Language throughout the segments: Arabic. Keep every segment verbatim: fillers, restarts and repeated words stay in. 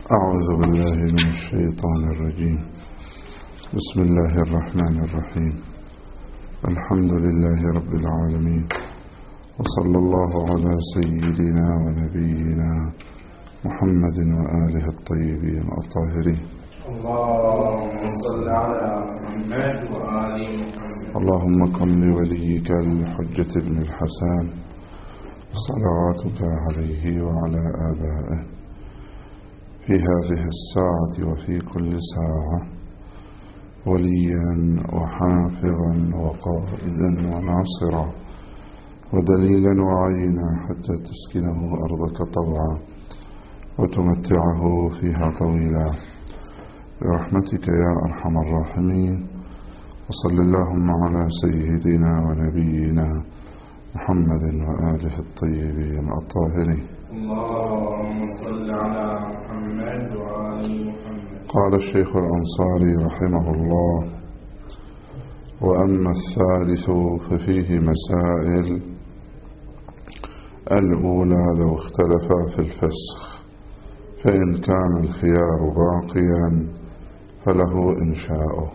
أعوذ بالله من الشيطان الرجيم. بسم الله الرحمن الرحيم. الحمد لله رب العالمين، وصلى الله على سيدنا ونبينا محمد وآله الطيبين الطاهرين. اللهم صل على محمد وآل محمد. اللهم كن لوليك الحجة بن الحسن صلواتك عليه وعلى آبائه في هذه الساعة وفي كل ساعة وليا وحافظا وقائدا وناصرا ودليلا وعينا حتى تسكنه أرضك طوعا وتمتعه فيها طويلا برحمتك يا أرحم الراحمين. وصل اللهم على سيدنا ونبينا محمد وآله الطيبين الطاهرين. اللهم صل على محمد وآل محمد. قال الشيخ الأنصاري رحمه الله: وأما الثالث ففيه مسائل. الأولى لو اختلفا في الفسخ، فإن كان الخيار باقيا فله إنشاؤه.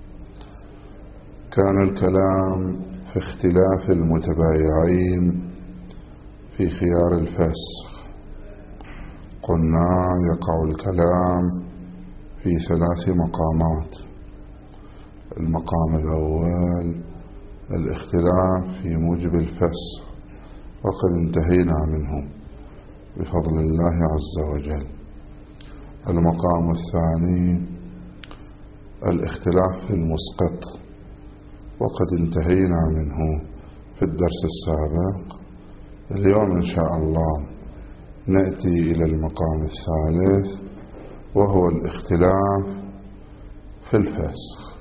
كان الكلام في اختلاف المتبايعين في خيار الفسخ. قلنا يقع الكلام في ثلاث مقامات. المقام الأول الاختلاف في موجب الفسخ، وقد انتهينا منه بفضل الله عز وجل. المقام الثاني الاختلاف في المسقط، وقد انتهينا منه في الدرس السابق. اليوم إن شاء الله نأتي إلى المقام الثالث، وهو الاختلاف في الفسخ،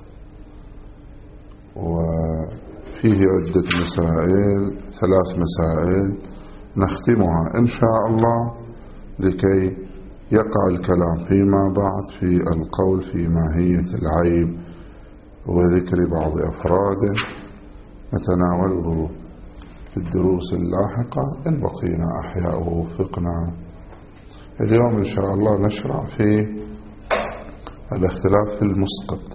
وفيه عدة مسائل، ثلاث مسائل نختمها إن شاء الله لكي يقع الكلام فيما بعد في القول في ماهية العيب وذكر بعض أفراده، نتناوله في الدروس اللاحقة إن بقينا أحياء ووفقنا. اليوم إن شاء الله نشرع في الاختلاف في المسقط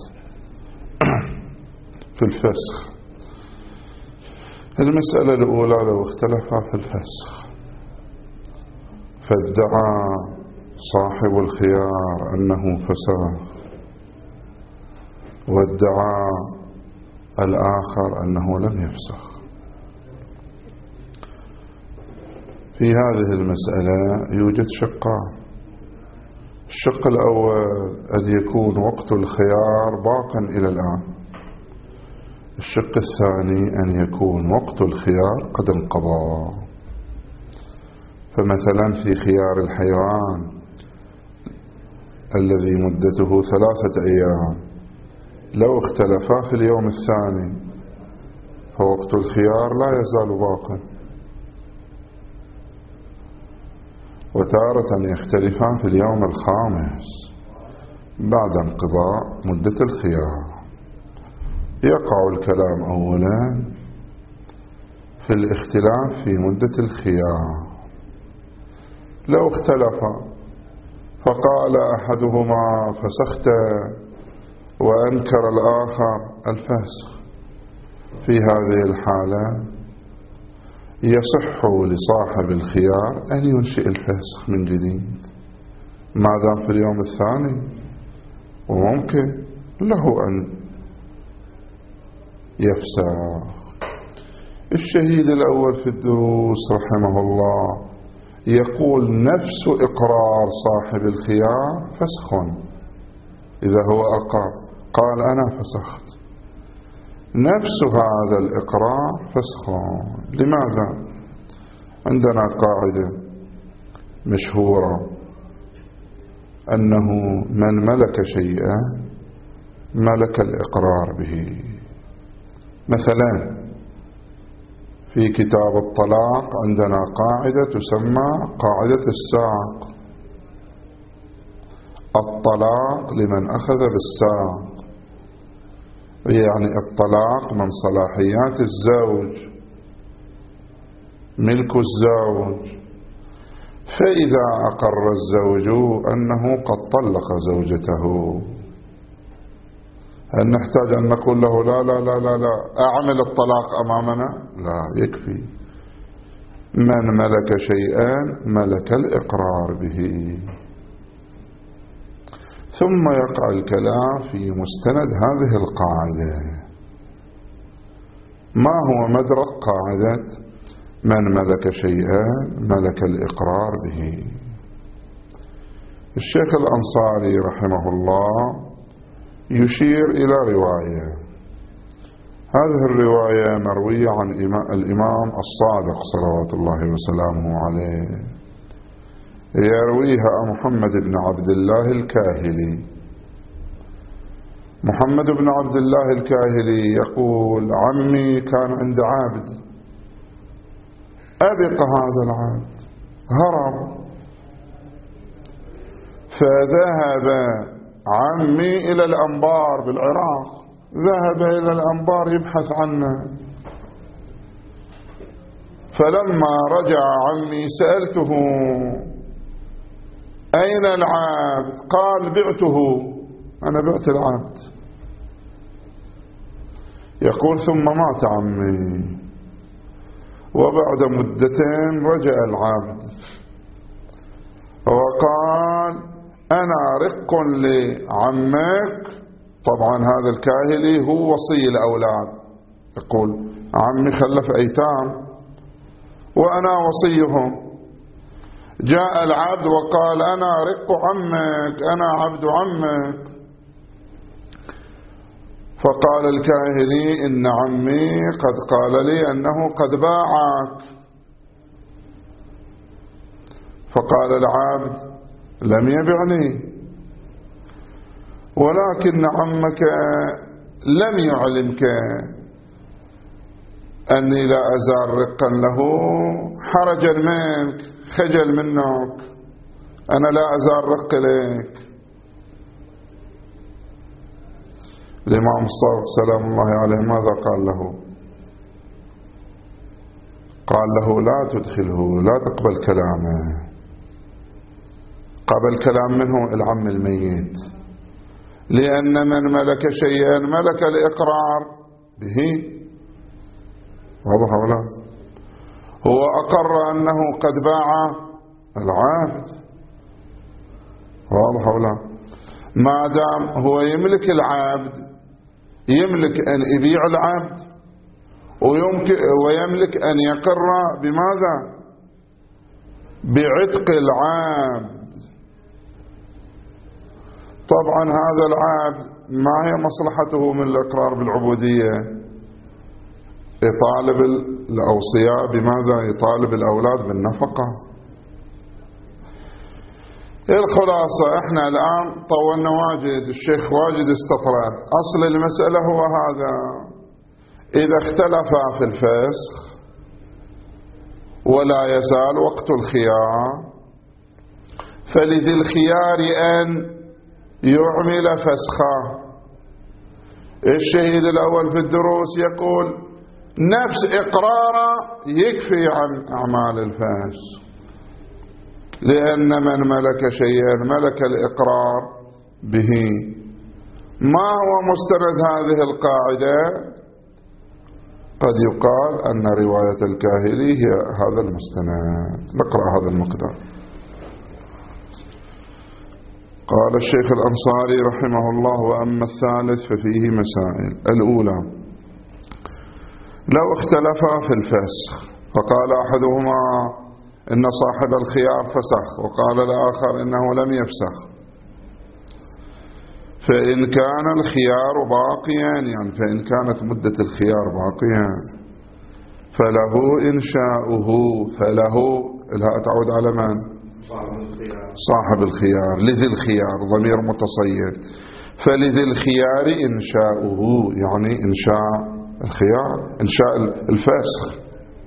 في الفسخ. المسألة الأولى لو اختلفا في الفسخ فادعى صاحب الخيار أنه فسخ، وادعى الآخر أنه لم يفسخ. في هذه المسألة يوجد شقان. الشق الأول أن يكون وقت الخيار باقا إلى الآن. الشق الثاني أن يكون وقت الخيار قد انقضى. فمثلا في خيار الحيوان الذي مدته ثلاثة أيام، لو اختلفا في اليوم الثاني فوقت الخيار لا يزال باقا. وتارة يختلفان في اليوم الخامس بعد انقضاء مدة الخيار. يقع الكلام أولا في الاختلاف في مدة الخيار. لو اختلفا فقال أحدهما فسخت وأنكر الآخر الفسخ، في هذه الحالة يصح لصاحب الخيار أن ينشئ الفسخ من جديد ما دام في اليوم الثاني، وممكن له أن يفسخ. الشهيد الأول في الدروس رحمه الله يقول نفس إقرار صاحب الخيار فسخ. إذا هو أقر قال أنا فسخت، نفس هذا الإقرار فسخ. لماذا؟ عندنا قاعدة مشهورة أنه من ملك شيئا ملك الإقرار به. مثلا في كتاب الطلاق عندنا قاعدة تسمى قاعدة الساق. الطلاق لمن أخذ بالساق، يعني الطلاق من صلاحيات الزوج، ملك الزوج. فإذا أقر الزوج أنه قد طلق زوجته، هل نحتاج أن نقول له لا لا لا لا لا أعمل الطلاق أمامنا؟ لا، يكفي. من ملك شيئا ملك الإقرار به. ثم يقع الكلام في مستند هذه القاعدة. ما هو مدرك قاعدة من ملك شيئا ملك الإقرار به؟ الشيخ الأنصاري رحمه الله يشير إلى رواية. هذه الرواية مروية عن الإمام الصادق صلوات الله وسلامه عليه، يرويها محمد بن عبد الله الكاهلي. محمد بن عبد الله الكاهلي يقول: عمي كان عند عابد، أبق هذا العبد، هرب، فذهب عمي إلى الأنبار بالعراق، ذهب إلى الأنبار يبحث عنه، فلما رجع عمي سألته: أين العبد؟ قال: بعته، أنا بعت العبد. يقول: ثم مات عمي، وبعد مدتين رجع العبد وقال: أنا رق لعمك. طبعا هذا الكاهلي هو وصي الأولاد، يقول: عمي خلف أيتام وأنا وصيهم. جاء العبد وقال: أنا رق عمك، أنا عبد عمك. فقال الكاهلي: إن عمي قد قال لي أنه قد باعك. فقال العبد: لم يبعني، ولكن عمك لم يعلمك أني لا أزال رقا له حرجا منك، خجل منك، أنا لا أزال رق لك. الإمام الصادق سلام الله عليه ماذا قال له؟ قال له: لا تدخله، لا تقبل كلامه. قبل كلام منه العم الميت، لأن من ملك شيئا ملك الإقرار به. واضح ولا؟ هو أقر أنه قد باع العبد، واضح ولا؟ ما دام هو يملك العبد، يملك أن يبيع العبد، ويمكن ويملك أن يقر بماذا؟ بعتق العبد. طبعا هذا العبد ما هي مصلحته من الإقرار بالعبودية؟ يطالب الأوصياء بماذا؟ يطالب الأولاد بالنفقة. الخلاصة احنا الآن طولنا واجد، الشيخ واجد استطرد. أصل المسألة هو هذا: إذا اختلفا في الفسخ ولا يزال وقت الخيار، فلذي الخيار أن يعمل فسخا. الشهيد الأول في الدروس يقول: نفس إقراره يكفي عن أعمال الفسخ، لأن من ملك شيئا ملك الإقرار به. ما هو مستند هذه القاعدة؟ قد يقال أن رواية الكاهلي هي هذا المستند. نقرأ هذا المقدار. قال الشيخ الأنصاري رحمه الله: وأما الثالث ففيه مسائل. الأولى: لو اختلفا في الفسخ، فقال أحدهما إن صاحب الخيار فسخ، وقال الآخر إنه لم يفسخ، فإن كان الخيار باقيا، يعني فإن كانت مدة الخيار باقيا، فله إنشاؤه. فله الهاء تعود على من؟ صاحب الخيار، لذي الخيار، ضمير متصيد. فلذي الخيار إنشاؤه، يعني إنشاء الخيار، إنشاء الفسخ.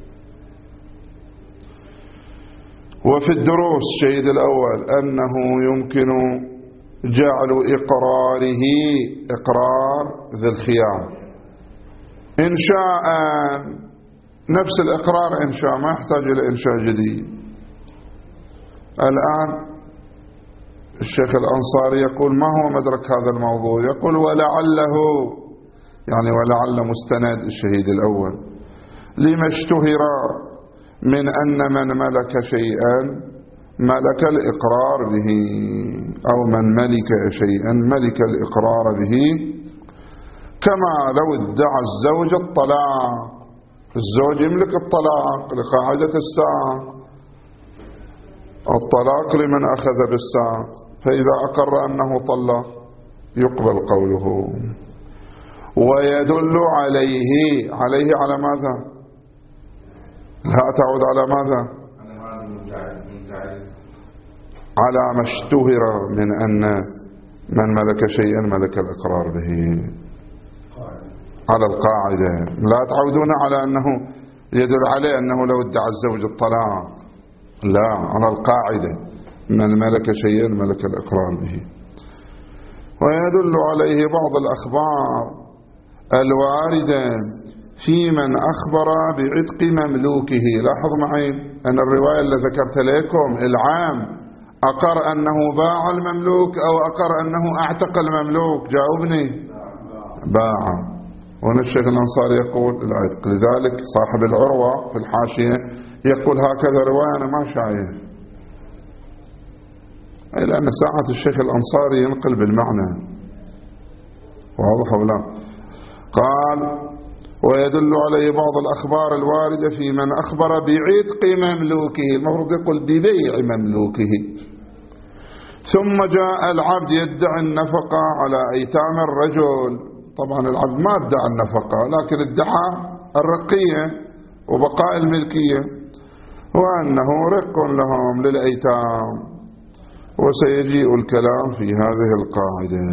وفي الدروس الشهيد الأول أنه يمكن جعل إقراره إقرار ذي الخيار إنشاء، نفس الإقرار إنشاء، ما يحتاج إلى إنشاء جديد. الآن الشيخ الأنصاري يقول ما هو مدرك هذا الموضوع؟ يقول ولعله، يعني ولعل مستند الشهيد الأول، لما اشتهر من أن من ملك شيئا ملك الإقرار به، أو من ملك شيئا ملك الإقرار به، كما لو ادعى الزوج الطلاق. الزوج يملك الطلاق لقاعدة الساق، الطلاق لمن أخذ بالساق، فإذا أقر أنه طلق يقبل قوله. ويدل عليه، عليه على ماذا؟ لا تعود على ماذا؟ على ما اشتهر من أن من ملك شيئا ملك الإقرار به، على القاعدة. لا تعودون على أنه يدل عليه أنه لو ادعى الزوج الطلاق، لا، على القاعدة من ملك شيئا ملك الإقرار به. ويدل عليه بعض الأخبار الواردة في من أخبر بعتق مملوكه. لاحظ معي أن الرواية اللي ذكرت لكم العام أقر أنه باع المملوك أو أقر أنه أعتق المملوك؟ جاوبني. باع. هنا الشيخ الأنصاري يقول العتق. لذلك صاحب العروة في الحاشية يقول هكذا رواية أنا ما شايف، لأن ساعة الشيخ الأنصاري ينقل بالمعنى، واضح ولا لا؟ قال ويدل عليه بعض الأخبار الواردة في من أخبر بعتق مملوكه، المفروض يقول ببيع مملوكه، ثم جاء العبد يدعي النفقة على أيتام الرجل. طبعا العبد ما ادعى النفقة، لكن ادعى الرقية وبقاء الملكية، وأنه رق لهم للأيتام. وسيجيء الكلام في هذه القاعدة.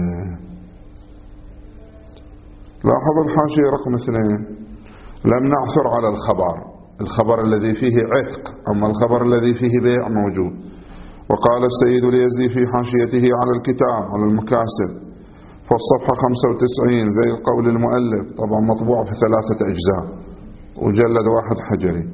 لاحظوا الحاشية رقم اثنين، لم نعثر على الخبر، الخبر الذي فيه عتق، أما الخبر الذي فيه بيع موجود. وقال السيد اليزدي في حاشيته على الكتاب على المكاسب فالصفحة خمسة وتسعين زي القول المؤلف، طبعا مطبوع في ثلاثة أجزاء وجلد واحد حجري،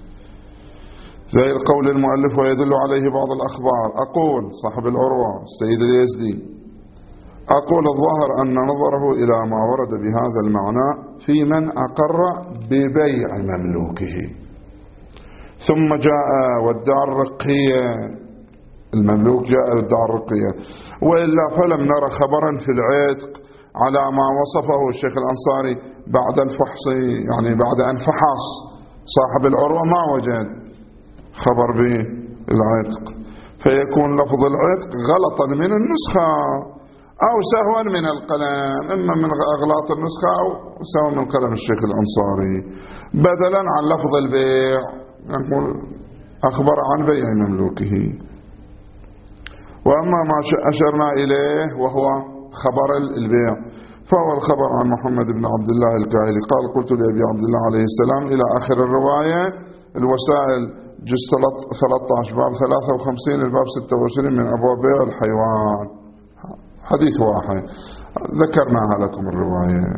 زي القول المؤلف ويدل عليه بعض الأخبار. أقول صاحب العروة السيد اليزدي، أقول الظاهر أن نظره إلى ما ورد بهذا المعنى في من أقر ببيع مملوكه ثم جاء وادعى الرقية، المملوك جاء وادعى الرقية، وإلا فلم نرى خبرا في العتق على ما وصفه الشيخ الأنصاري بعد الفحص، يعني بعد أن فحص صاحب العروة ما وجد خبر بالعتق، فيكون لفظ العتق غلطا من النسخة أو سهوا من القلم، إما من أغلاط النسخة أو سهوا من قلم الشيخ الأنصاري، بدلا عن لفظ البيع نقول أخبر عن بيع مملوكه. وأما ما أشرنا إليه وهو خبر البيع فهو الخبر عن محمد بن عبد الله الكاهلي قال قلت لأبي عبد الله عليه السلام إلى آخر الرواية. الوسائل جزء ثلاثة عشر باب ثلاثة وخمسين الباب ستة وعشرين من أبواب بيع الحيوان، حديث واحد ذكرناها لكم الرواية.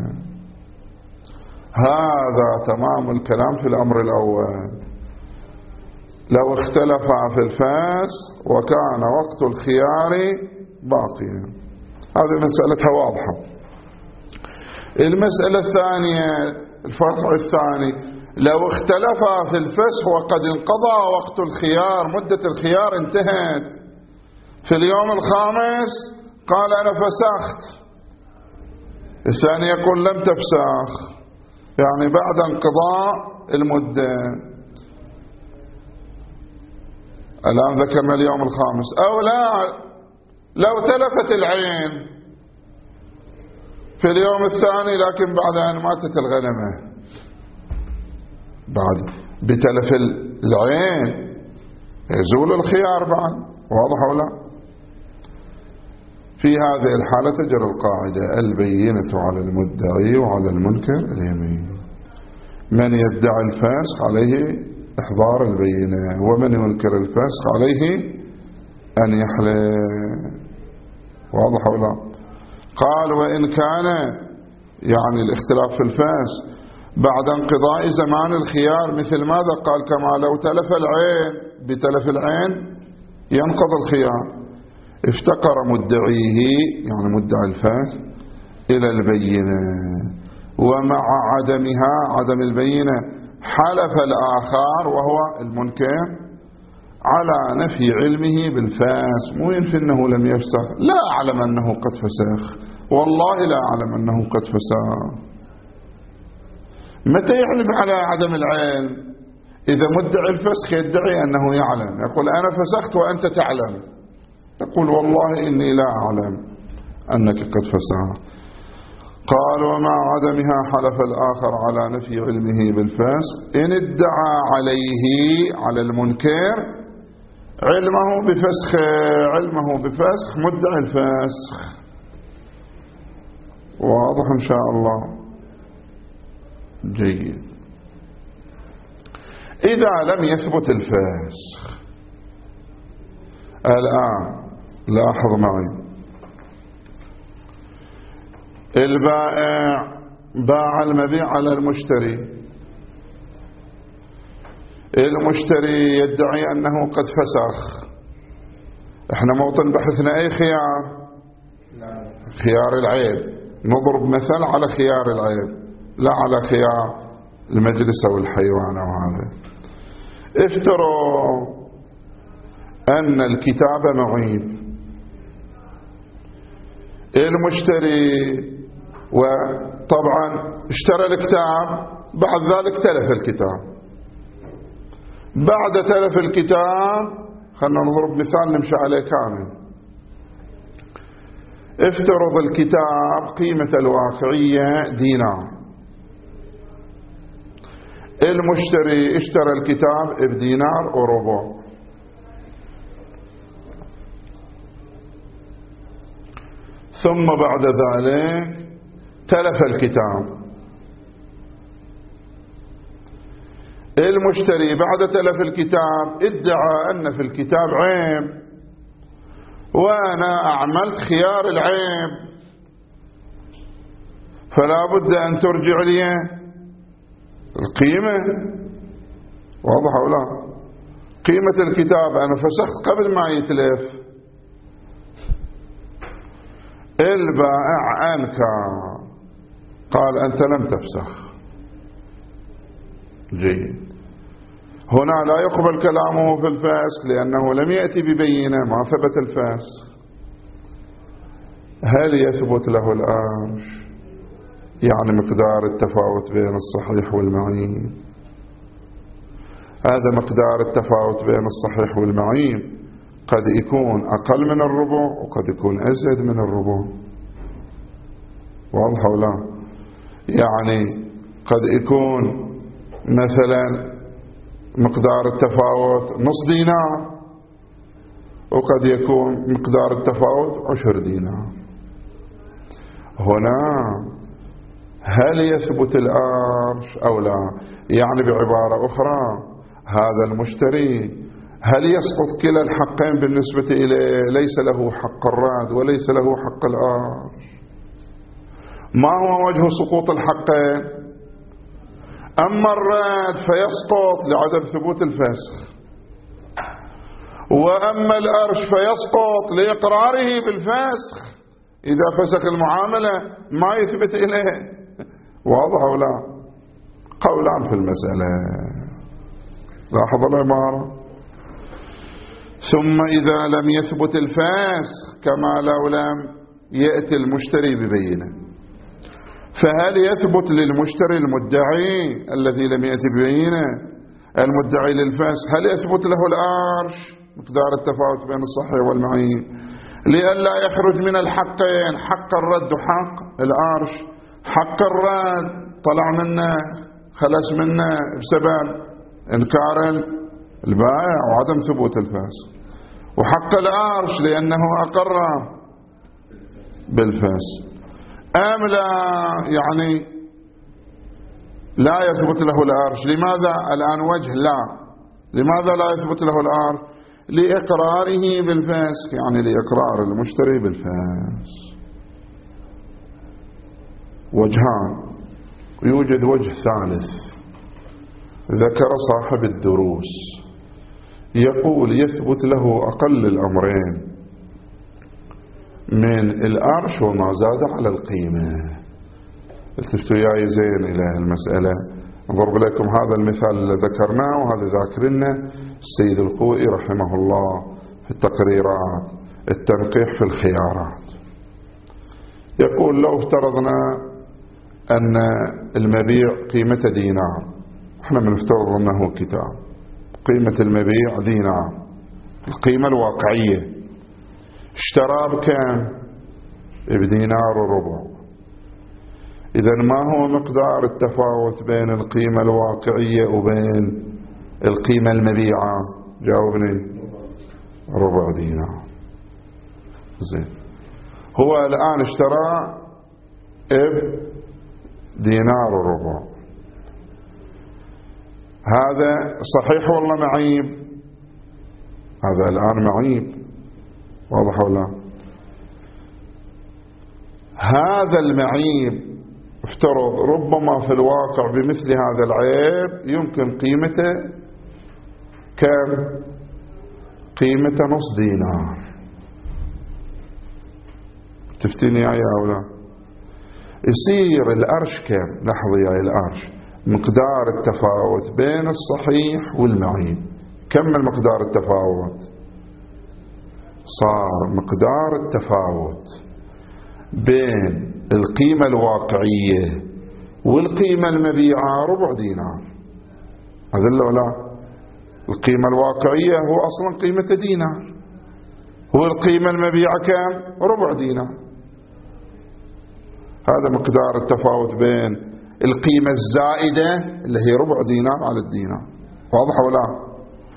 هذا تمام الكلام في الأمر الأول. لو اختلفا في الفاس وكان وقت الخيار باقيا، هذه مسألتها واضحة. المسألة الثانية الفرع الثاني، لو اختلفا في الفسخ وقد انقضى وقت الخيار، مدة الخيار انتهت، في اليوم الخامس قال أنا فسخت، الثاني يقول لم تفسخ، يعني بعد انقضاء المدة. الآن ذكرنا اليوم الخامس. أو لا، لو تلفت العين في اليوم الثاني لكن بعد أن ماتت الغنمة، بعد بتلف العين يزول الخيار بعد، واضح ولا؟ في هذه الحالة تجري القاعدة البينة على المدعي وعلى المنكر اليمين. من يدعي الفاسق عليه إحضار البينة، ومن ينكر الفاسق عليه أن يحلف، واضح ولا؟ قال وإن كان يعني الاختلاف في الفاسق بعد انقضاء زمان الخيار، مثل ماذا قال؟ كما لو تلف العين، بتلف العين ينقض الخيار. افتقر مدعيه يعني مدعي الفاسق إلى البينة، ومع عدمها عدم البينة حلف الآخر وهو المنكر على نفي علمه بالفاس، مو ينفي أنه لم يفسخ، لا أعلم أنه قد فسخ، والله لا أعلم أنه قد فسخ. متى يحلف على عدم العلم؟ إذا مدعي الفسخ يدعي أنه يعلم، يقول أنا فسخت وأنت تعلم، تقول والله إني لا أعلم أنك قد فسخ. قال ومع عدمها حلف الآخر على نفي علمه بالفسخ إن ادعى عليه على المنكر علمه بفسخ، علمه بفسخ مدعي الفسخ. واضح إن شاء الله؟ جيد. إذا لم يثبت الفسخ الآن لاحظ معي، البائع باع المبيع على المشتري، المشتري يدعي أنه قد فسخ. احنا موطن بحثنا أي خيار؟ خيار العيب. نضرب مثل على خيار العيب لا على خيار المجلس أو الحيوان أو هذا. افتروا أن الكتاب معيب، المشتري وطبعا اشترى الكتاب، بعد ذلك تلف الكتاب، بعد تلف الكتاب خلنا نضرب مثال نمشي عليه كامل. افترض الكتاب قيمة الواقعية دينار، المشتري اشترى الكتاب بدينار وربع، ثم بعد ذلك تلف الكتاب. المشتري بعد تلف الكتاب ادعى أن في الكتاب عيب، وأنا أعملت خيار العيب، فلا بد أن ترجع لي القيمة. واضح أو لا؟ قيمة الكتاب أنا فسخت قبل ما يتلف. البائع أنكر قال أنت لم تفسخ. جيد. هنا لا يقبل كلامه في الفسخ لأنه لم يأتي ببينة، ما ثبت الفسخ. هل يثبت له الأرش؟ يعني مقدار التفاوت بين الصحيح والمعيب. هذا مقدار التفاوت بين الصحيح والمعيب قد يكون أقل من الربع وقد يكون أزيد من الربع. واضح أو لا؟ يعني قد يكون مثلا مقدار التفاوت نص دينار، وقد يكون مقدار التفاوت عشر دينار. هنا هل يثبت الأرش أو لا؟ يعني بعبارة أخرى هذا المشتري هل يسقط كلا الحقين بالنسبة إليه؟ ليس له حق الرد وليس له حق الأرش. ما هو وجه سقوط الحقين؟ أما الرد فيسقط لعدم ثبوت الفسخ، وأما الأرش فيسقط لإقراره بالفسخ. إذا فسخ المعاملة ما يثبت إليه. واضح أو لا؟ قولان في المسألة. لاحظ العبارة. ثم إذا لم يثبت الفسخ كما لو لم يأتي المشتري ببينة، فهل يثبت للمشتري المدعي الذي لم يأتي ببينة المدعي للفسخ هل يثبت له الأرش مقدار التفاوت بين الصحيح والمعيب لئلا يخرج من الحقين حق الرد وحق الأرش؟ حق الرد طلع منه خلص منه بسبب إنكار البائع وعدم ثبوت الفسخ، وحق الأرش لأنه أقر بالفسخ. أم لا يعني لا يثبت له الأرش؟ لماذا الآن وجه لا؟ لماذا لا يثبت له الأرش؟ لإقراره بالفسخ، يعني لإقرار المشتري بالفسخ. وجهان. يوجد وجه ثالث ذكر صاحب الدروس، يقول يثبت له أقل الأمرين من الأرش وما زاد على القيمة. التفتوا ياي زين إلى المسألة. أضرب لكم هذا المثال اللي ذكرناه، وهذا ذاكرنا السيد الخوئي رحمه الله في التقريرات التنقيح في الخيارات. يقول لو افترضنا أن المبيع قيمة دينار، احنا بنفترض أنه كتاب، قيمة المبيع دينار، القيمة الواقعية، اشترى بكم؟ بدينار وربع. إذن ما هو مقدار التفاوت بين القيمة الواقعية وبين القيمة المبيعة؟ جاوبني. ربع دينار. زين، هو الآن اشترى بدينار وربع، هذا صحيح والله معيب؟ هذا الآن معيب، واضح ولا؟ هذا المعيب افترض ربما في الواقع بمثل هذا العيب يمكن قيمته كم؟ قيمته نص دينار. تفتني يا أولا؟ يصير الأرش كم؟ لحظة يا الأرش، مقدار التفاوت بين الصحيح والمعيب كم المقدار التفاوت؟ صار مقدار التفاوت بين القيمة الواقعية والقيمة المبيعة ربع دينار. هذا ولا؟ القيمة الواقعية هو أصلا قيمة دينار، هو القيمة المبيعة كم؟ ربع دينار. هذا مقدار التفاوت بين القيمة الزائدة اللي هي ربع دينار على الدينار، واضح ولا؟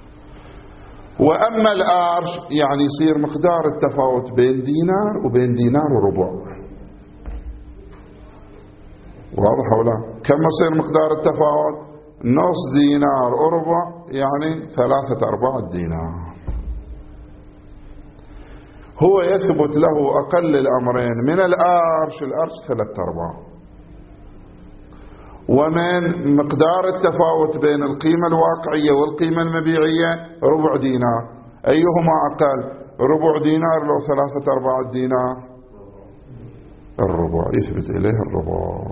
وأما الأرش يعني يصير مقدار التفاوت بين دينار وبين دينار وربع، واضح ولا؟ كم يصير مقدار التفاوت؟ نص دينار وربع، يعني ثلاثة أرباع الدينار. هو يثبت له أقل الأمرين من الأرش، الأرش ثلاثة أرباع، ومن مقدار التفاوت بين القيمة الواقعية والقيمة المبيعية ربع دينار. أيهما أقل؟ ربع دينار لو ثلاثة أرباع الدينار؟ الربع، يثبت إليه الربع.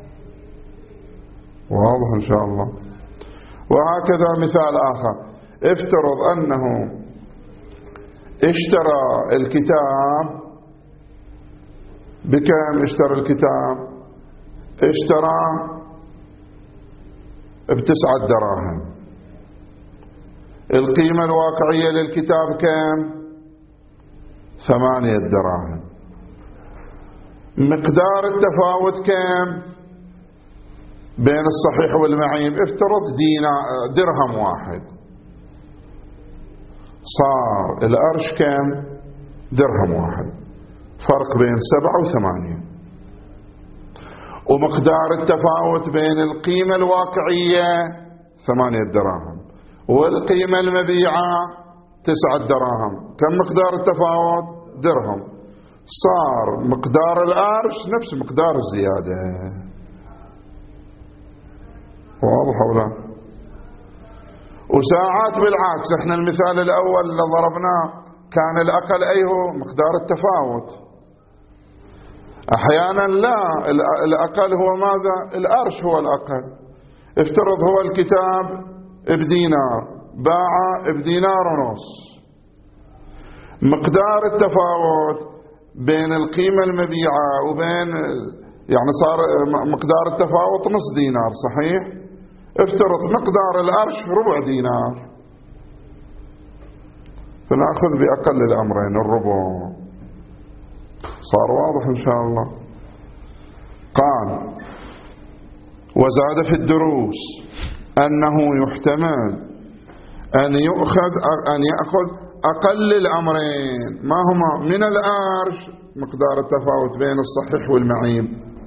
واضح إن شاء الله. وهكذا مثال آخر، افترض أنه اشترى الكتاب بكم؟ اشترى الكتاب اشترى بتسعة دراهم، القيمة الواقعية للكتاب كم؟ ثمانية دراهم. مقدار التفاوت كم بين الصحيح والمعيب؟ افترض دينار درهم واحد، صار الأرش كم؟ درهم واحد، فرق بين سبعة وثمانية. ومقدار التفاوت بين القيمة الواقعية ثمانية دراهم والقيمة المبيعة تسعة دراهم، كم مقدار التفاوت؟ درهم. صار مقدار الأرش نفس مقدار الزيادة، واضح ولا؟ وساعات بالعكس، احنا المثال الأول اللي ضربناه كان الأقل أي هو مقدار التفاوت، أحيانا لا، الأقل هو ماذا؟ الأرش هو الأقل. افترض هو الكتاب بدينار، باع بدينار ونص، مقدار التفاوت بين القيمة المبيعة وبين يعني صار مقدار التفاوت نص دينار، صحيح؟ افترض مقدار الأرش ربع دينار، فنأخذ بأقل الأمرين الربع. صار واضح إن شاء الله. قال وزاد في الدروس أنه يحتمل أن يؤخذ أن يأخذ أقل الأمرين، ما هما؟ من الأرش مقدار التفاوت بين الصحيح والمعيب.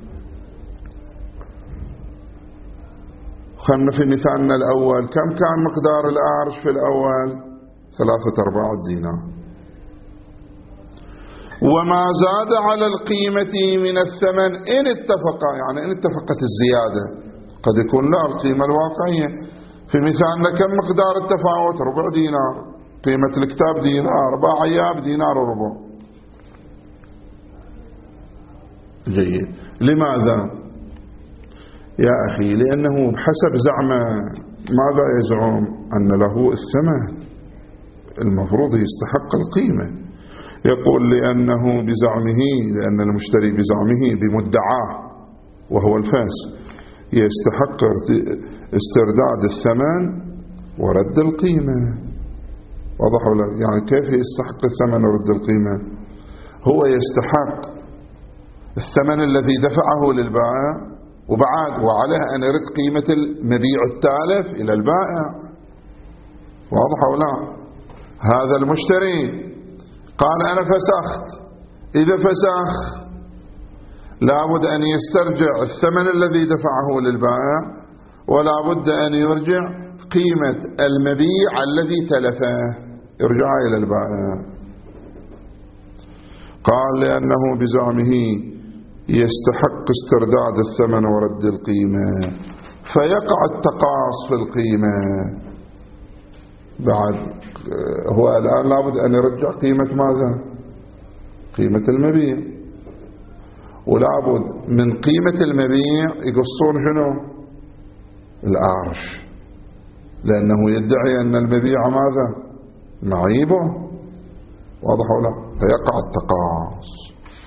خلنا في مثالنا الأول، كم كان مقدار الأرش في الأول؟ ثلاثة أرباع الدينار. وما زاد على القيمة من الثمن إن اتفق، يعني إن اتفقت الزيادة، قد يكون لا القيمة الواقعية، في مثالنا كم مقدار التفاوت؟ ربع دينار. قيمة الكتاب دينار، باع إياه بدينار وربع. جيد. لماذا؟ يا أخي لأنه بحسب زعمه ماذا يزعم؟ أن له الثمن، المفروض يستحق القيمة. يقول لأنه بزعمه، لأن المشتري بزعمه بمدعاه وهو الفاس يستحق استرداد الثمن ورد القيمة. واضح ولا؟ يعني كيف يستحق الثمن ورد القيمة؟ هو يستحق الثمن الذي دفعه للبائع وبعد وعليه أن يرد قيمة المبيع التالف إلى البائع. واضح ولا؟ هذا المشتري قال أنا فسخت، إذا فسخ لابد أن يسترجع الثمن الذي دفعه للبائع، ولا بد أن يرجع قيمة المبيع الذي تلفه، يرجع إلى البائع. قال لأنه بزعمه يستحق استرداد الثمن ورد القيمة، فيقع التقاص في القيمة. بعد هو الآن لابد أن يرجع قيمة ماذا؟ قيمة المبيع، ولابد من قيمة المبيع يقصون شنو؟ الأرش، لأنه يدعي أن المبيع ماذا؟ معيبه. واضح ولا؟ فيقع التقاص.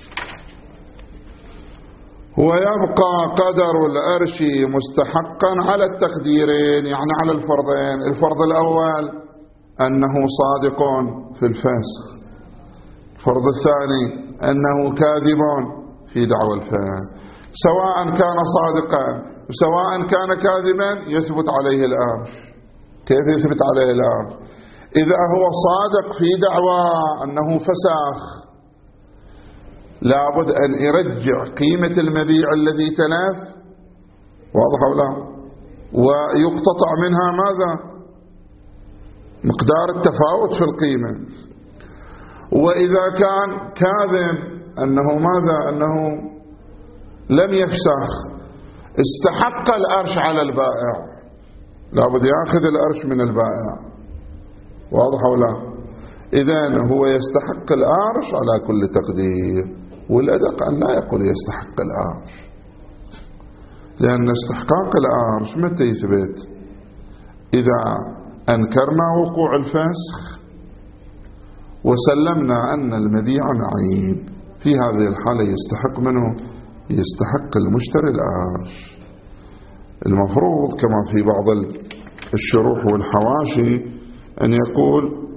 ويبقى قدر الأرش مستحقا على التقديرين، يعني على الفرضين. الفرض الأول أنه صادق في الفسخ، الفرض الثاني أنه كاذب في دعوى الفسخ. سواء كان صادقا وسواء كان كاذبا يثبت عليه الأرش. كيف يثبت عليه الأرش؟ إذا هو صادق في دعوى أنه فسخ لابد أن يرجع قيمة المبيع الذي تلف، واضح أو لا؟ ويقتطع منها ماذا؟ مقدار التفاوت في القيمة. وإذا كان كاذب أنه ماذا؟ أنه لم يفسخ، استحق الأرش على البائع، لابد يأخذ الأرش من البائع. واضح أو لا؟ إذن هو يستحق الأرش على كل تقدير، والأدق أن لا يقول يستحق الأرش، لأن استحقاق الأرش متى يثبت؟ إذا أنكرنا وقوع الفسخ وسلمنا أن المبيع معيب، في هذه الحالة يستحق منه؟ يستحق المشتري الأرش. المفروض كما في بعض الشروح والحواشي أن يقول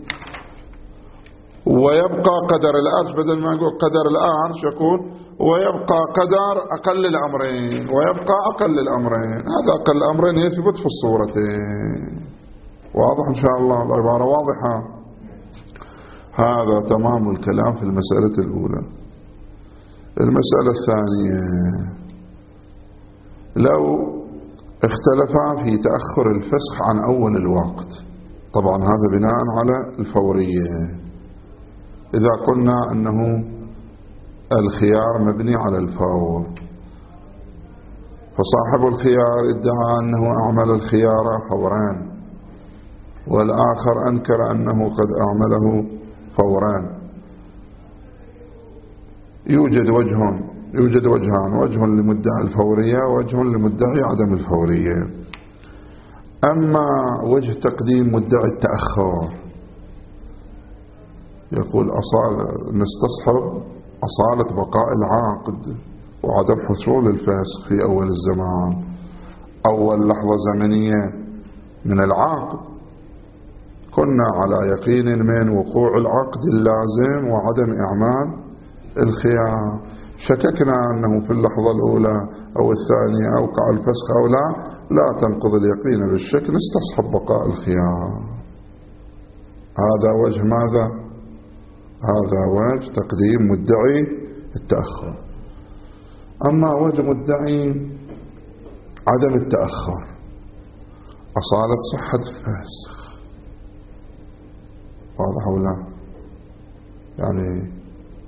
ويبقى قدر الأرش، بدل ما يقول قدر الأرش يقول ويبقى قدر أقل الأمرين، ويبقى أقل الأمرين. هذا أقل الأمرين يثبت في الصورتين. واضح إن شاء الله؟ العبارة واضحة. هذا تمام الكلام في المسألة الأولى. المسألة الثانية، لو اختلفا في تأخر الفسخ عن أول الوقت، طبعا هذا بناء على الفورية. إذا قلنا أنه الخيار مبني على الفور، فصاحب الخيار ادعى أنه أعمل الخيار فوران، والآخر أنكر أنه قد أعمله فوران. يوجد وجه يوجد وجهان، وجه لمدعي الفورية ووجه لمدعي عدم الفورية. أما وجه تقديم مدعي التأخر، يقول أصال نستصحب أصالة بقاء العقد وعدم حصول الفسخ في أول الزمان، أول لحظة زمنية من العقد كنا على يقين من وقوع العقد اللازم وعدم إعمال الخيار، شككنا أنه في اللحظة الأولى أو الثانية أوقع الفسخ أو لا، لا تنقض اليقين بالشك، نستصحب بقاء الخيار. هذا وجه ماذا؟ هذا وجه تقديم مدعي التأخر. أما وجه مدعي عدم التأخر، أصالة صحة الفسخ. واضح أو لا؟ يعني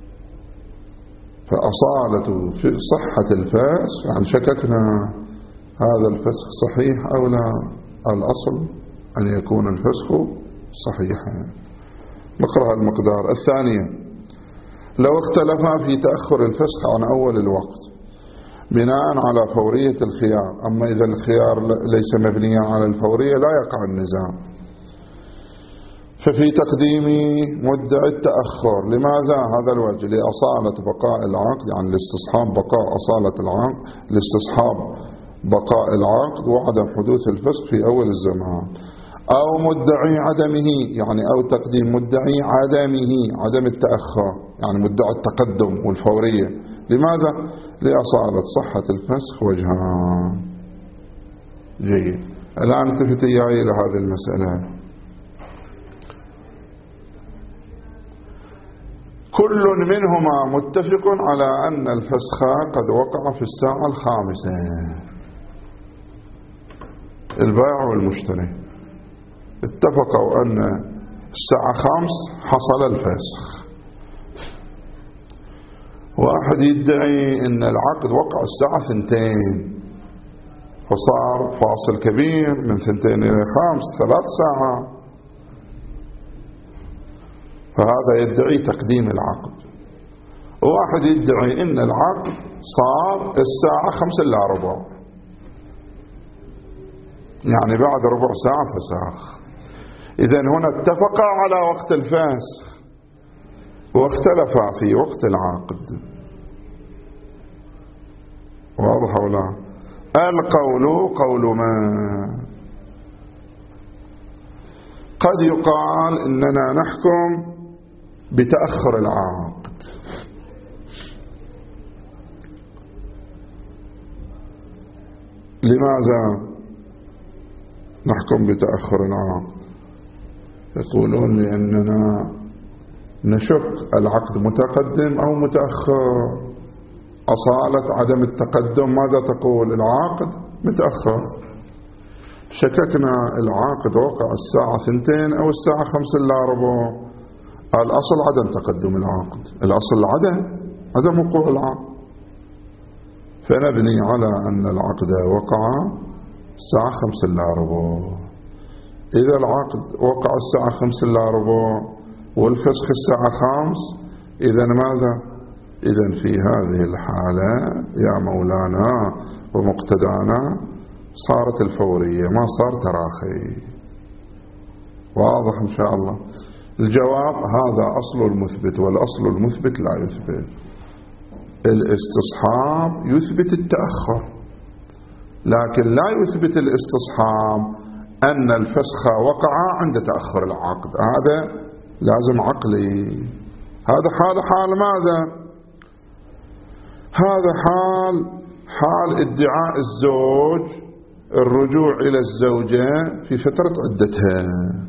فأصالة في صحة الفسخ، يعني شككنا هذا الفسخ صحيح أو لا، الأصل أن يكون الفسخ صحيحا. نقرأ المقدار. الثانية: لو اختلفا في تأخر الفسخ عن أول الوقت بناء على فورية الخيار، أما إذا الخيار ليس مبنيا على الفورية لا يقع النزاع، ففي تقديم مدعي التأخر. لماذا؟ هذا الوجه: لأصالة بقاء العقد، يعني لاستصحاب بقاء أصالة العقد، لاستصحاب بقاء العقد وعدم حدوث الفسخ في أول الزمان. أو مدعي عدمه، يعني أو تقديم مدعي عدمه، عدم التأخر، يعني مدعي التقدم والفورية. لماذا؟ لأصالة صحة الفسخ وجهان. جيد. الآن التفت إياي إلى هذه المسألة. كل منهما متفق على أن الفسخ قد وقع في الساعة الخامسة. البائع والمشتري اتفقوا أن الساعة خمس حصل الفسخ. واحد يدعي أن العقد وقع الساعة ثنتين، فصار فاصل كبير من ثنتين إلى خمس، ثلاث ساعات، فهذا يدعي تقديم العقد. وواحد يدعي أن العقد صار الساعة خمس إلا ربع، يعني بعد ربع ساعة فسخ. إذن هنا اتفقا على وقت الفسخ واختلفا في وقت العقد. واضح أو لا؟ القول قول ما. قد يقال إننا نحكم بتأخر العقد. لماذا نحكم بتأخر العقد؟ يقولون لأننا نشك العقد متقدم أو متأخر. أصالة عدم التقدم ماذا تقول؟ العقد متأخر. شككنا العقد وقع الساعة ثنتين أو الساعة خمس إلا ربع. الأصل عدم تقدم العقد، الأصل عدم عدم وقوع العقد، فنبني على أن العقد وقع الساعة خمس إلا ربع. إذا العقد وقع الساعة خمس إلا ربع والفسخ الساعة خمس، إذا ماذا؟ إذا في هذه الحالة يا مولانا ومقتدانا صارت الفورية، ما صار تراخي. واضح إن شاء الله؟ الجواب: هذا أصل المثبت، والأصل المثبت لا يثبت. الاستصحاب يثبت التأخر، لكن لا يثبت الاستصحاب أن الفسخ وقع عند تأخر العقد. هذا لازم عقلي. هذا حال حال ماذا؟ هذا حال حال ادعاء الزوج الرجوع إلى الزوجة في فترة عدتها،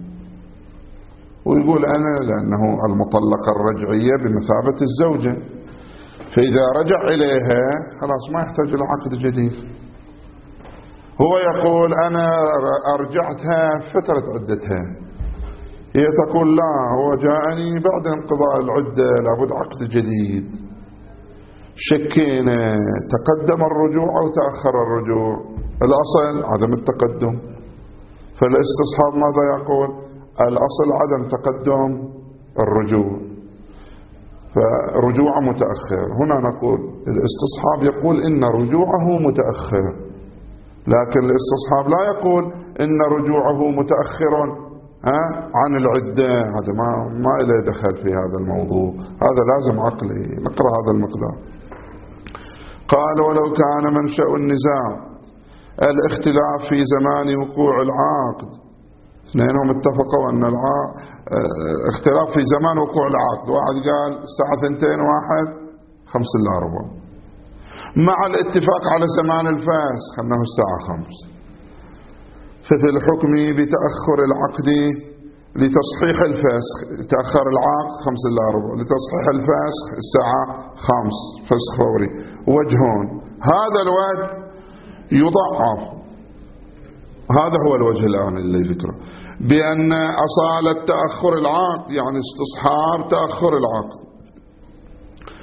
ويقول أنا لأنه المطلقة الرجعية بمثابة الزوجة، فإذا رجع إليها خلاص ما يحتاج إلى عقد جديد. هو يقول أنا أرجعتها فترة عدتها، هي تقول لا، هو جاءني بعد انقضاء العدة، لابد عقد جديد. شكينا تقدم الرجوع أو تأخر الرجوع. الأصل عدم التقدم، فالاستصحاب ماذا يقول؟ الأصل عدم تقدم الرجوع، فرجوع متأخر. هنا نقول الاستصحاب يقول إن رجوعه متأخر، لكن الاستصحاب لا يقول إن رجوعه متأخر ها عن العدة. هذا ما ما إليه دخل في هذا الموضوع، هذا لازم عقلي. نقرأ هذا المقدار. قال: ولو كان منشأ النزاع الاختلاف في زمان وقوع العقد. اثنينهم اتفقوا أن العقد اختلاف في زمان وقوع العقد. واحد قال الساعة ثنتين، واحد خمس إلا ربع، مع الاتفاق على زمان الفسخ أنه الساعة خمس. ففي الحكم بتأخر العقد لتصحيح الفسخ، تأخر العقد خمس إلا ربع، لتصحيح الفسخ الساعة خمس، فسخ فوري. وجهون، هذا الوجه يضعف، هذا هو الوجه الآن اللي ذكره، بأن أصالة تأخر العقد يعني استصحاب تأخر العقد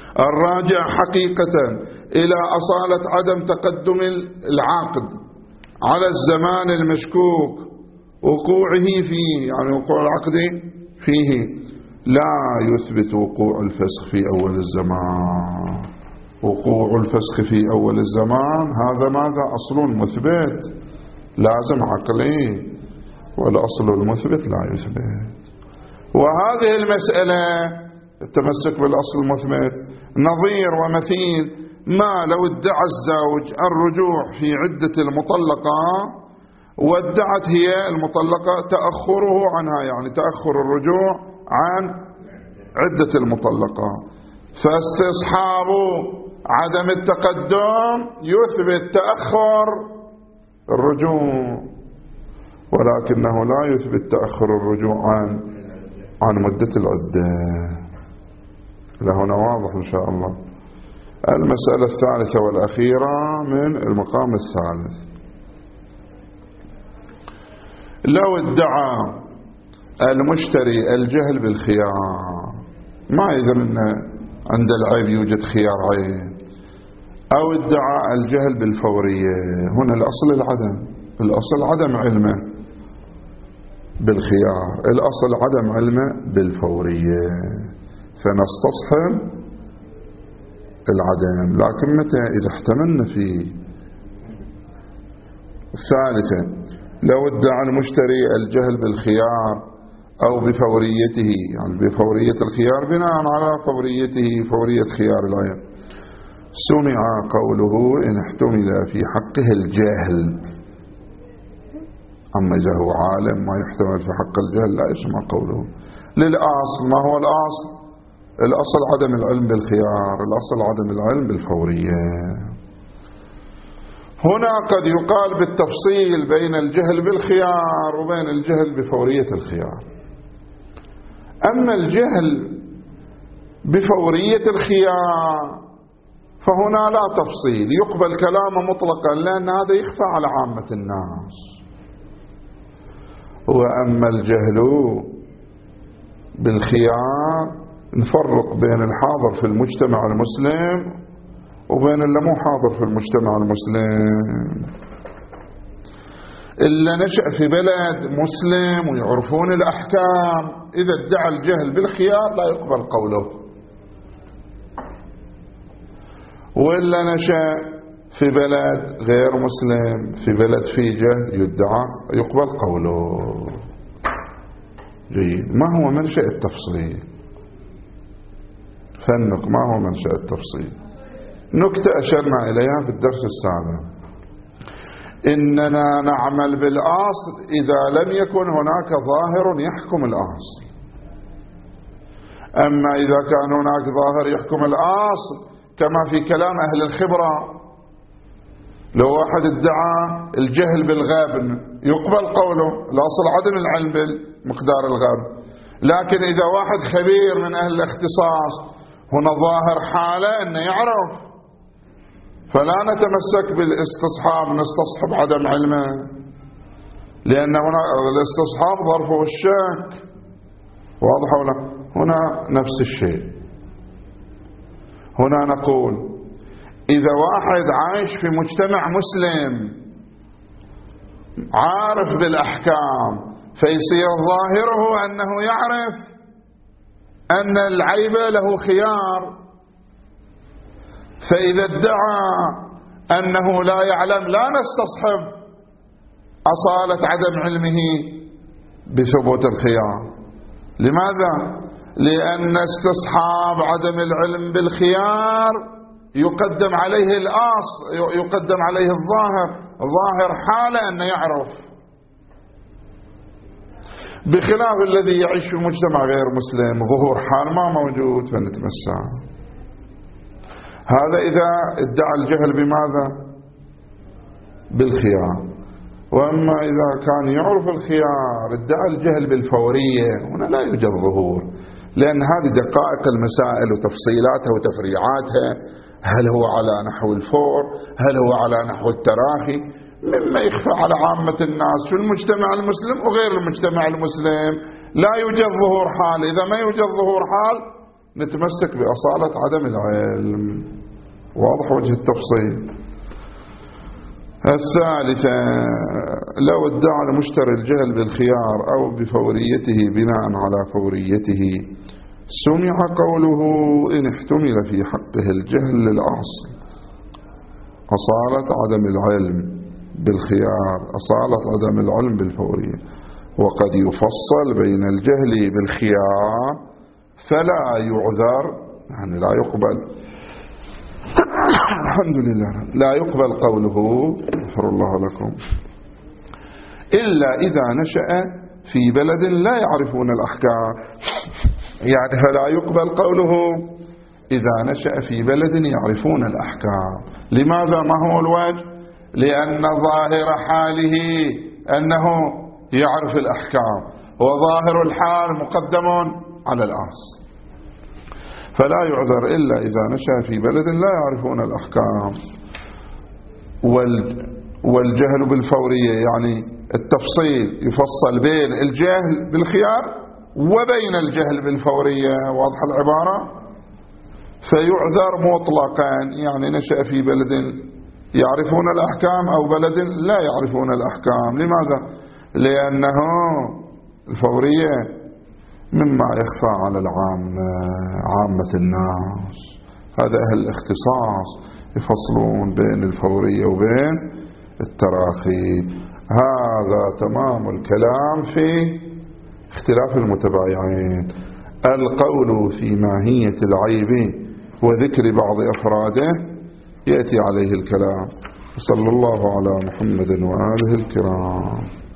الراجع حقيقة إلى أصالة عدم تقدم العقد على الزمان المشكوك وقوعه فيه، يعني وقوع العقد فيه، لا يثبت وقوع الفسخ في أول الزمان. وقوع الفسخ في أول الزمان هذا ماذا؟ أصل مثبت لازم عقلي، والأصل المثبت لا يثبت. وهذه المسألة التمسك بالأصل المثبت نظير ومثيل ما لو ادعى الزوج الرجوع في عدة المطلقة وادعت هي المطلقة تأخره عنها، يعني تأخر الرجوع عن عدة المطلقة، فاستصحاب عدم التقدم يثبت تأخر الرجوع، ولكنه لا يثبت تأخر الرجوع عن عن مدة العدة. لهنا واضح إن شاء الله. المسألة الثالثة والأخيرة من المقام الثالث، لو ادعى المشتري الجهل بالخيار، ما يدري أن عند العيب يوجد خيار عيب، أو ادعى الجهل بالفورية، هنا الأصل العدم، الأصل عدم علمه بالخيار، الأصل عدم علمه بالفورية، فنستصحب العدم. لكن متى؟ إذا احتملنا فيه. الثالثة، لو ادعى المشتري الجهل بالخيار أو بفوريته، يعني بفورية الخيار بناء على فوريته، فورية خيار العيب، سمع قوله إن احتمل في حقه الجهل. أما إذا هو عالم ما يحتمل في حق الجهل لا يسمع قوله. للأصل، ما هو الأصل؟ الأصل عدم العلم بالخيار، الأصل عدم العلم بالفورية. هنا قد يقال بالتفصيل بين الجهل بالخيار وبين الجهل بفورية الخيار. أما الجهل بفورية الخيار فهنا لا تفصيل، يقبل كلامه مطلقا لأن هذا يخفى على عامة الناس. وأما الجهل بالخيار نفرق بين الحاضر في المجتمع المسلم وبين اللي مو حاضر في المجتمع المسلم. اللي نشأ في بلد مسلم ويعرفون الأحكام إذا ادعى الجهل بالخيار لا يقبل قوله، وإلا نشأ في بلد غير مسلم، في بلد فيه جهل يدعى يقبل قوله. جيد. ما هو منشأ التفصيل؟ فنك ما هو منشأ التفصيل؟ نكتة أشرنا إليها في الدرس السابق، إننا نعمل بالأصل إذا لم يكن هناك ظاهر يحكم الأصل. أما إذا كان هناك ظاهر يحكم الأصل كما في كلام أهل الخبرة، لو واحد ادعى الجهل بالغاب يقبل قوله، الأصل عدم العلم بالمقدار الغاب. لكن إذا واحد خبير من أهل الاختصاص هنا ظاهر حاله أنه يعرف، فلا نتمسك بالاستصحاب، نستصحب عدم علمه، لأن هنا الاستصحاب ظرفه الشك. واضح ولا؟ هنا نفس الشيء. هنا نقول إذا واحد عايش في مجتمع مسلم عارف بالأحكام فيصير ظاهره أنه يعرف أن العيب له خيار، فإذا ادعى أنه لا يعلم لا نستصحب أصالة عدم علمه بثبوت الخيار. لماذا؟ لأن استصحاب عدم العلم بالخيار يقدم عليه الأصل، يقدم عليه الظاهر، ظاهر حاله أنه يعرف، بخلاف الذي يعيش في مجتمع غير مسلم ظهور حال ما موجود فنتمسك. هذا إذا ادعى الجهل بماذا؟ بالخيار. وأما إذا كان يعرف الخيار ادعى الجهل بالفورية هنا لا يوجد ظهور، لأن هذه دقائق المسائل وتفصيلاتها وتفريعاتها، هل هو على نحو الفور، هل هو على نحو التراخي، مما يخفى على عامة الناس في المجتمع المسلم وغير المجتمع المسلم. لا يوجد ظهور حال. إذا ما يوجد ظهور حال نتمسك بأصالة عدم العلم. واضح وجه التفصيل؟ الثالثة لو ادعى المشتري الجهل بالخيار أو بفوريته بناء على فوريته سمع قوله إن احتمل في حقه الجهل للأصل أصالة عدم العلم بالخيار، أصالة عدم العلم بالفورية. وقد يفصل بين الجهل بالخيار فلا يعذر، يعني لا يقبل الحمد لله لا يقبل قوله غفر الله لكم إلا إذا نشأ في بلد لا يعرفون الأحكام، يعني فلا يقبل قوله إذا نشأ في بلد يعرفون الأحكام. لماذا؟ ما هو الوجه؟ لأن ظاهر حاله أنه يعرف الأحكام، وظاهر الحال مقدم على الأصل، فلا يعذر إلا إذا نشأ في بلد لا يعرفون الأحكام. والجهل بالفورية يعني التفصيل يفصل بين الجهل بالخيار وبين الجهل بالفورية، واضح العبارة؟ فيعذر مطلقا، يعني نشأ في بلد يعرفون الأحكام أو بلد لا يعرفون الأحكام. لماذا؟ لأنه الفورية مما يخفى على العامة، عامة الناس، هذا أهل الاختصاص يفصلون بين الفورية وبين التراخي. هذا تمام الكلام في اختلاف المتبايعين. القول في ماهية العيب وذكر بعض أفراده يأتي عليه الكلام. صلى الله على محمد وآله الكرام.